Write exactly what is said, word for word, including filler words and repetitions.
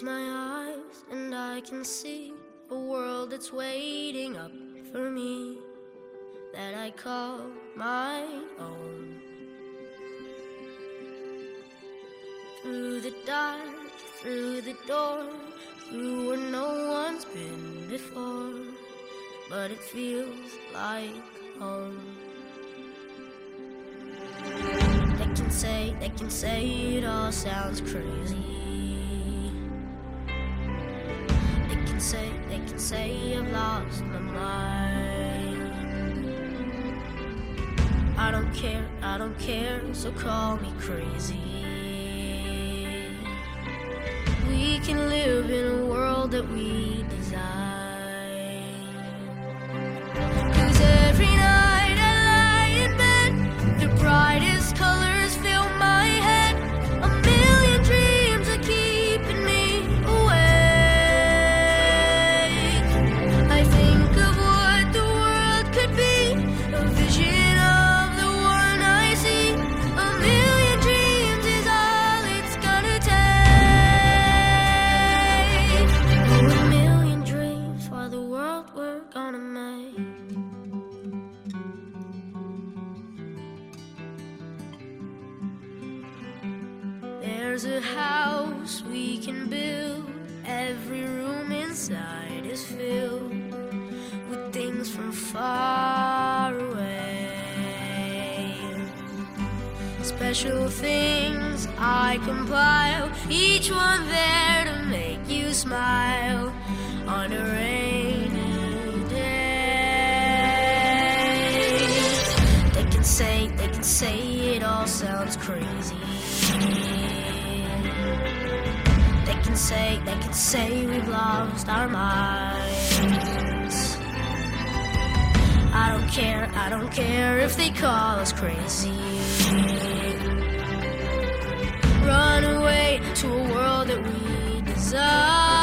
close my eyes and I can see a world that's waiting up for me, that I call my own. Through the dark, through the door, through where no one's been before, but it feels like home. They can say, they can say it all sounds crazy. They can say, they can say I've lost my mind. I don't care, I don't care, so call me crazy. We can live in a world that we design. 'Cause every night I lie in bed, the brightest colors fill my head. A million dreams are keeping me awake. I think of what the world could be, a vision of the one I see. A million dreams is all it's gonna take. Oh, a million dreams for the world we're gonna make. There's a house we can build. Every room inside is filled with things from far away. Special things I compile, each one there to make you smile on a rainy day. They can say, they can say it all sounds crazy. They can say, they can say we've lost our minds. I don't care, I don't care if they call us crazy. Run away to a world that we desire.